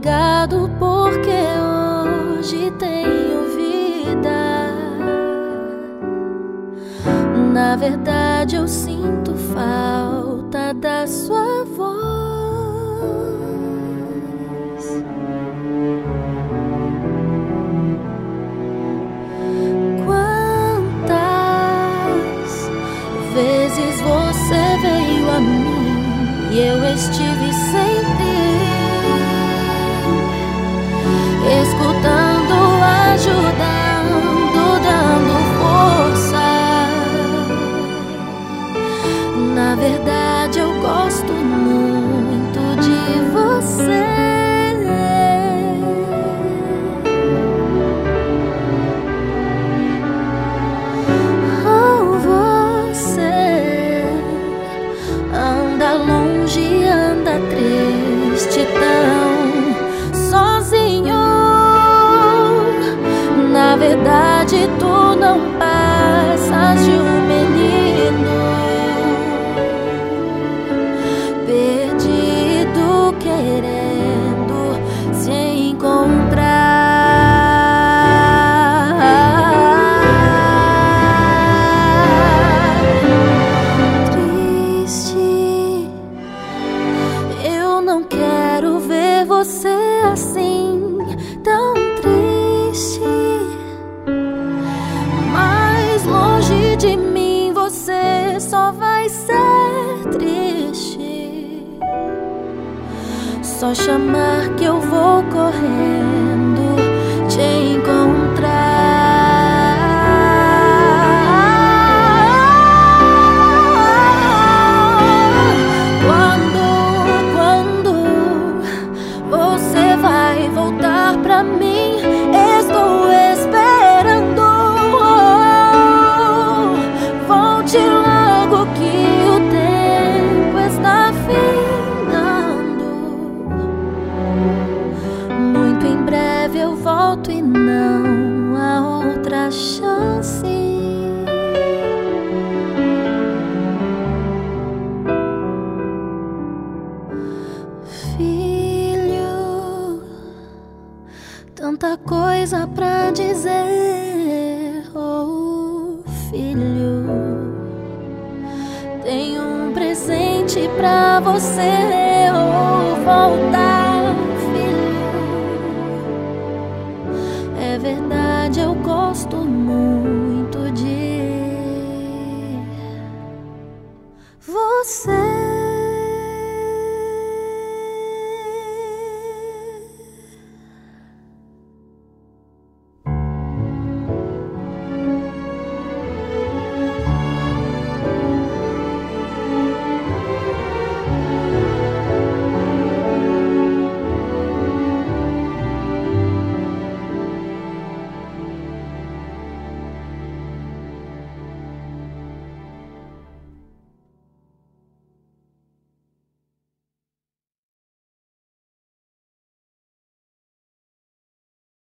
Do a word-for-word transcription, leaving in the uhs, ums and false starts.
obrigado porque hoje tenho vida. Na verdade eu sinto falta da sua voz. Quantas vezes você veio a mim e eu estive sempre escutando, ajudando, dando força. Na verdade eu gosto muito de você. Oh, você anda longe, anda triste, tão sozinho. Na verdade tu não passas de um menino perdido, querendo se encontrar. Triste, eu não quero ver você assim, tão triste. Mais longe de mim você só vai ser triste. Só chamar que eu vou correndo te encontrar. Quando, quando você vai voltar pra mim? Estou esperando. Volte logo que o tempo está findando. Muito em breve eu volto e não há outra chance. Filho, tanta coisa pra dizer. Oh, filho, tenho um presente pra você. Oh, voltar.